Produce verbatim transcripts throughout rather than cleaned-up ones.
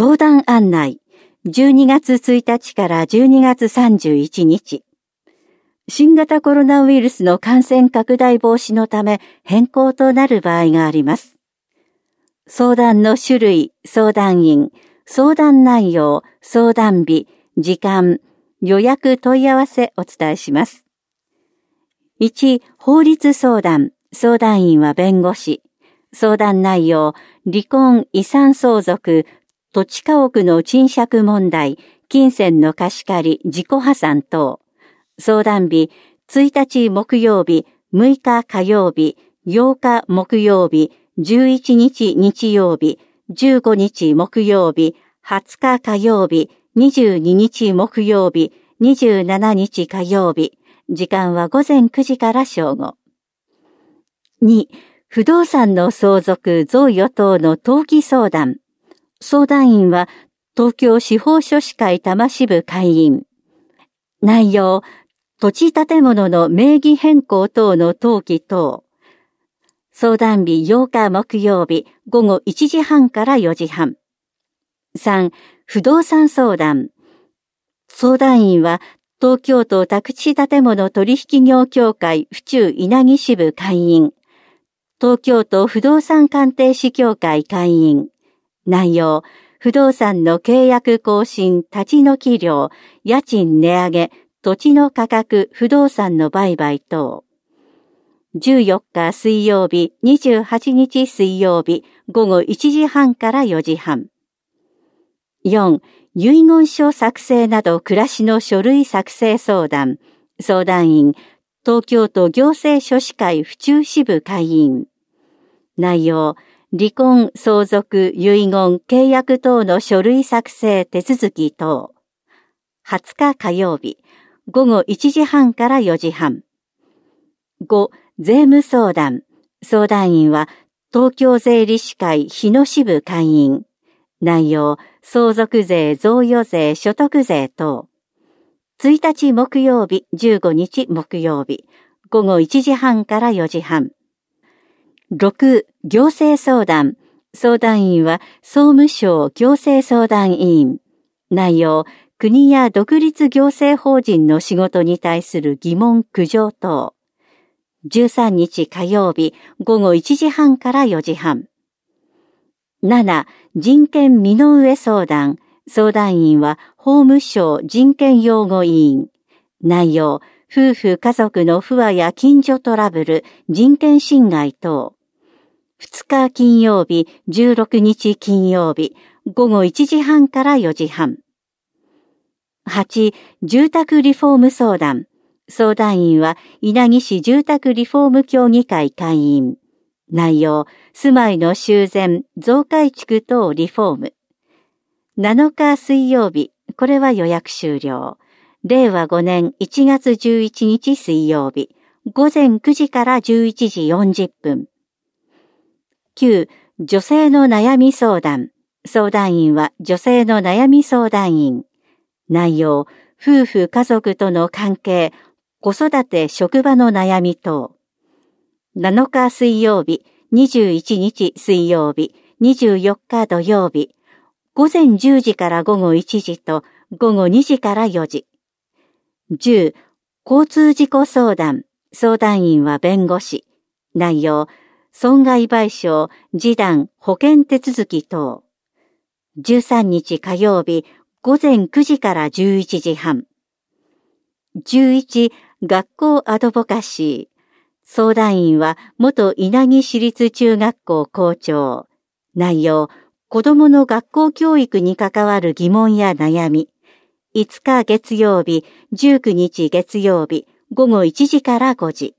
相談案内、じゅうにがつついたちからじゅうにがつさんじゅういちにち。新型コロナウイルスの感染拡大防止のため変更となる場合があります。相談の種類、相談員、相談内容、相談日、時間、予約問い合わせお伝えします。いち、法律相談、相談員は弁護士。相談内容、離婚、遺産相続、土地家屋の賃借問題、金銭の貸し借り、自己破産等。相談日、ついたち木曜日、むいか火曜日、ようか木曜日、じゅういちにち日曜日、じゅうごにち木曜日、はつか火曜日、にじゅうににち木曜日、にじゅうしちにち火曜日。時間はごぜんくじから正午。に、不動産の相続、贈与等の登記相談。相談員は東京司法書士会多摩支部会員。内容、土地建物の名義変更等の登記等。相談日ようか木曜日ごごいちじはんからよじはん。さん、不動産相談。相談員は東京都宅地建物取引業協会府中稲城支部会員。東京都不動産鑑定士協会会員。内容、不動産の契約更新、立ち退き料、家賃値上げ、土地の価格、不動産の売買等。じゅうよっか水曜日、にじゅうはちにち水曜日、ごごいちじはんからよじはん。よん、遺言書作成など暮らしの書類作成相談。相談員、東京都行政書士会府中支部会員。内容、離婚、相続、遺言、契約等の書類作成手続き等。はつか火曜日、ごごいちじはんからよじはん。ご、税務相談。相談員は東京税理士会日野支部会員。内容、相続税、贈与税、所得税等。ついたち木曜日、じゅうごにち木曜日、ごごいちじはんからよじはん。ろく、行政相談。相談員は総務省行政相談委員。内容、国や独立行政法人の仕事に対する疑問苦情等。じゅうさんにち火曜日、ごごいちじはんからよじはん。なな、人権身の上相談。相談員は法務省人権擁護委員。内容、夫婦家族の不和や近所トラブル、人権侵害等。ふつか金曜日、じゅうろくにち金曜日、ごごいちじはんからよじはん。はち、住宅リフォーム相談。相談員は稲城市住宅リフォーム協議会会員。内容、住まいの修繕、増改築等リフォーム。なのか水曜日、これは予約終了。れいわごねんいちがつじゅういちにち水曜日、ごぜんくじからじゅういちじよんじゅっぷん。きゅう、女性の悩み相談。相談員は女性の悩み相談員。内容、夫婦家族との関係、子育て職場の悩み等。なのか水曜日、にじゅういちにち水曜日、にじゅうよっか土曜日、ごぜんじゅうじからごごいちじとごごにじからよじ。じゅう、交通事故相談。相談員は弁護士。内容、損害賠償、示談、保険手続き等。じゅうさんにち火曜日、ごぜんくじからじゅういちじはん。じゅういち、学校アドボカシー。相談員は元稲城市立中学校校長。内容、子どもの学校教育に関わる疑問や悩み。いつか月曜日、じゅうくにち月曜日、ごごいちじからごじ。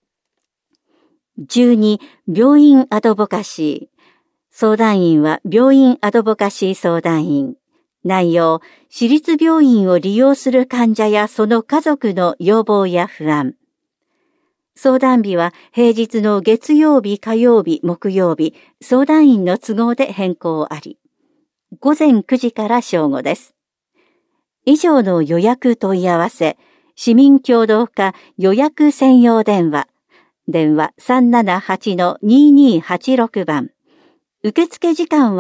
じゅうに、病院アドボカシー。相談員は病院アドボカシー相談員。内容、私立病院を利用する患者やその家族の要望や不安。相談日は平日の月曜日、火曜日、木曜日、相談員の都合で変更あり。ごぜんくじから正午です。以上の予約問い合わせ、市民協働課予約専用電話、電話 さんななはちのににはちろく 番。受付時間は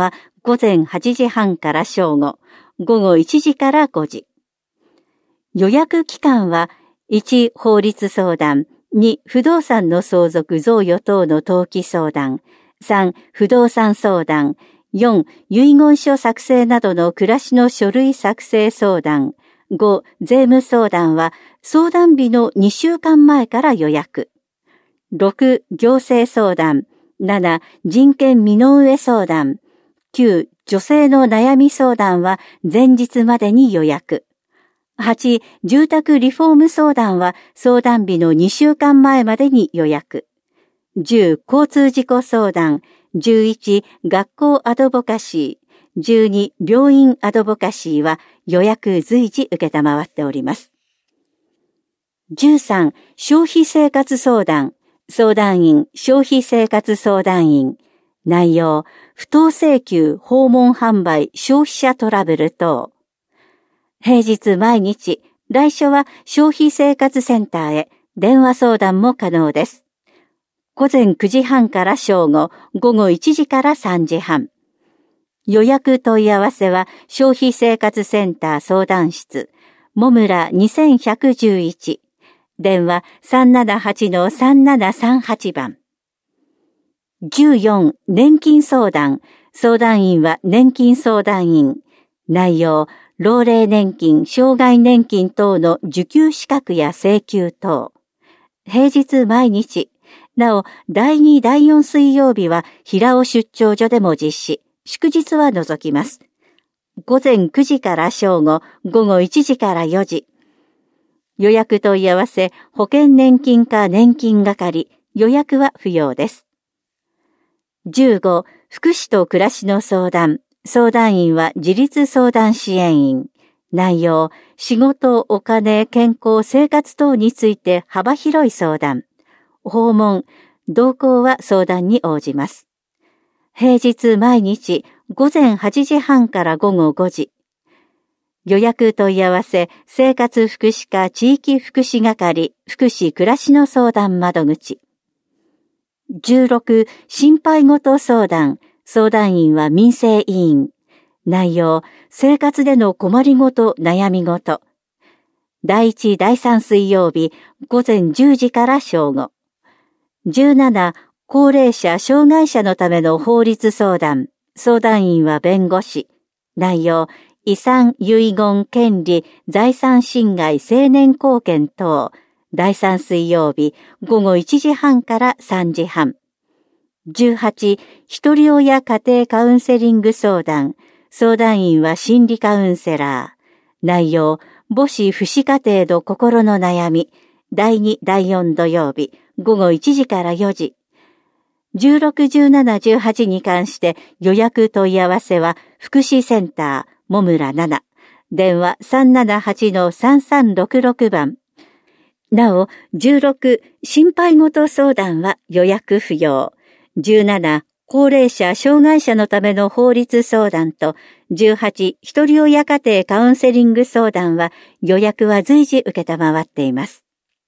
午前はちじはんから正午、午後いちじからごじ。予約期間は、いち法律相談、に不動産の相続贈与等の登記相談、さん不動産相談、よん遺言書作成などの暮らしの書類作成相談、ご税務相談は相談日のにしゅうかんまえから予約、ろく行政相談、なな人権身の上相談、きゅう女性の悩み相談は前日までに予約、はち住宅リフォーム相談は相談日のにしゅうかんまえまでに予約、じゅう交通事故相談、じゅういち学校アドボカシー、じゅうに病院アドボカシーは予約随時受けたまわっております。じゅうさん消費生活相談、相談員消費生活相談員、内容不当請求訪問販売消費者トラブル等。平日毎日、来所は消費生活センターへ電話相談も可能です。午前くじはんから正午、午後いちじからさんじはん。予約問い合わせは消費生活センター相談室、もむらにせんひゃくじゅういち、電話 さんななはちのさんななさんはち 番。じゅうよん年金相談、相談員は年金相談員、内容老齢年金、障害年金等の受給資格や請求等。平日毎日、なお、だいに、だいよん水曜日は平尾出張所でも実施、祝日は除きます。午前くじから正午、午後いちじからよじ。予約問い合わせ、保険年金課年金係、予約は不要です。じゅうご、福祉と暮らしの相談。相談員は自立相談支援員。内容、仕事、お金、健康、生活等について幅広い相談。訪問、同行は相談に応じます。平日毎日、午前はちじはんから午後ごじ。予約問い合わせ、生活福祉課地域福祉係、福祉暮らしの相談窓口。じゅうろく、心配事相談。相談員は民生委員。内容、生活での困りごと、悩みごと。だいいち、だいさん水曜日、午前じゅうじから正午。じゅうなな、高齢者、障害者のための法律相談。相談員は弁護士。内容、遺産、遺言、権利、財産侵害、成年貢献等。だいさん水曜日、午後いちじはんからさんじはん。じゅうはち、一人親家庭カウンセリング相談。相談員は心理カウンセラー。内容、母子父子家庭の心の悩み。だいに、だいよん土曜日、午後いちじからよじ。じゅうろく、じゅうなな、じゅうはちに関して予約問い合わせは福祉センター、もむらなな。電話 さんななはちのさんさんろくろく 番。なお、じゅうろく、心配事相談は予約不要。じゅうなな、高齢者、障害者のための法律相談と、じゅうはち、一人親家庭カウンセリング相談は予約は随時受けたまわっています。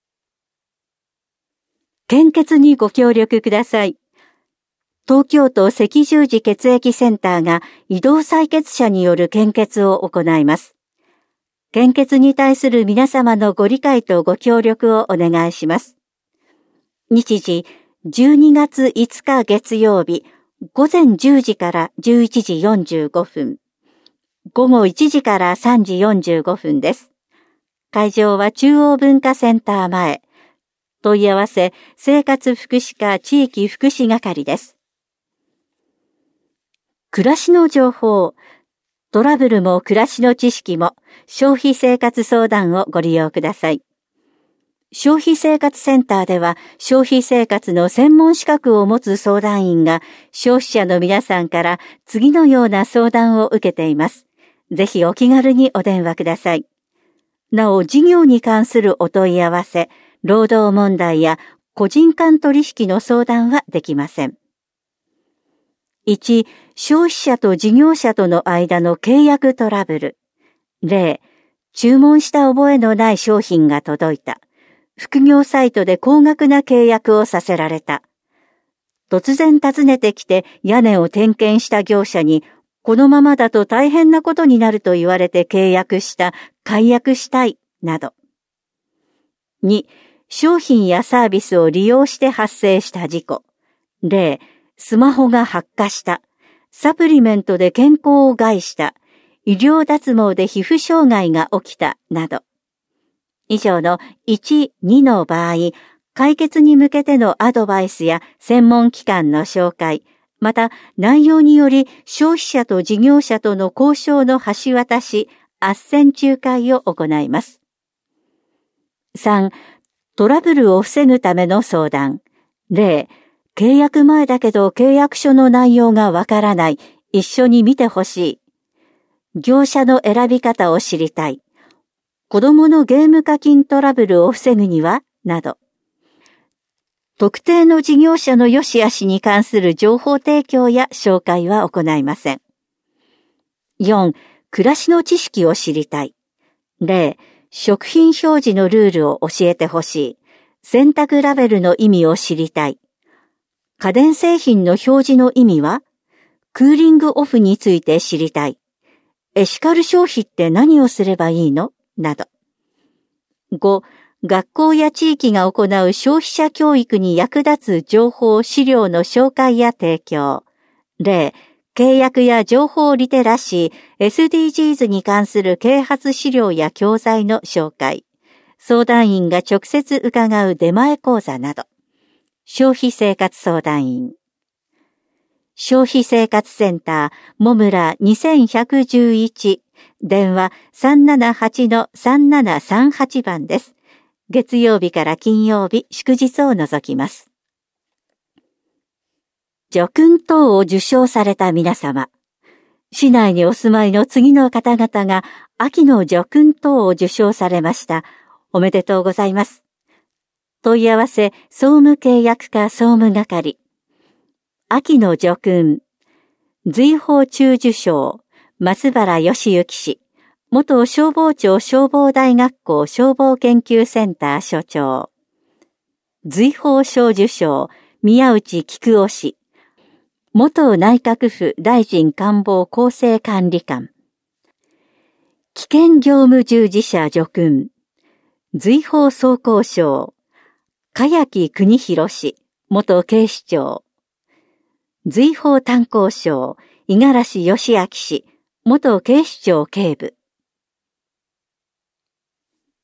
献血にご協力ください。東京都赤十字血液センターが移動採血者による献血を行います。献血に対する皆様のご理解とご協力をお願いします。日時、じゅうにがついつか月曜日、午前じゅうじからじゅういちじよんじゅうごふん、午後いちじからさんじよんじゅうごふんです。会場は中央文化センター前。問い合わせ、生活福祉課地域福祉係です。暮らしの情報、トラブルも暮らしの知識も消費生活相談をご利用ください。消費生活センターでは消費生活の専門資格を持つ相談員が消費者の皆さんから次のような相談を受けています。ぜひお気軽にお電話ください。なお、事業に関するお問い合わせ、労働問題や個人間取引の相談はできません。いち、消費者と事業者との間の契約トラブル。例、注文した覚えのない商品が届いた。副業サイトで高額な契約をさせられた。突然訪ねてきて屋根を点検した業者にこのままだと大変なことになると言われて契約した、解約したい、など。に、商品やサービスを利用して発生した事故。例、スマホが発火した。サプリメントで健康を害した。医療脱毛で皮膚障害が起きた、など。以上のいち、にの場合、解決に向けてのアドバイスや専門機関の紹介、また内容により消費者と事業者との交渉の橋渡し、斡旋仲介を行います。さん、トラブルを防ぐための相談。例、契約前だけど契約書の内容がわからない。一緒に見てほしい。業者の選び方を知りたい。子供のゲーム課金トラブルを防ぐにはなど。特定の事業者の良し悪しに関する情報提供や紹介は行いません。よん、暮らしの知識を知りたい。例、食品表示のルールを教えてほしい。洗濯ラベルの意味を知りたい。家電製品の表示の意味は？クーリングオフについて知りたい。エシカル消費って何をすればいいの？など。ご、学校や地域が行う消費者教育に役立つ情報・資料の紹介や提供。例、契約や情報リテラシー、エスディージーズ に関する啓発資料や教材の紹介。相談員が直接伺う出前講座など。消費生活相談員。消費生活センター、もむらにせんひゃくじゅういち、電話 さんななはちのさんななさんはち 番です。月曜日から金曜日、祝日を除きます。叙勲等を受賞された皆様。市内にお住まいの次の方々が秋の叙勲等を受賞されました。おめでとうございます。問い合わせ、総務契約課総務係。秋の叙勲。瑞宝中受賞。松原義之氏。元消防庁消防大学校消防研究センター所長。瑞宝賞受賞。宮内菊夫氏。元内閣府大臣官房厚生管理官。危険業務従事者叙勲。瑞宝総工賞。栢木邦弘氏。元警視庁。瑞宝炭鉱賞。五十嵐義明氏。元警視庁警部。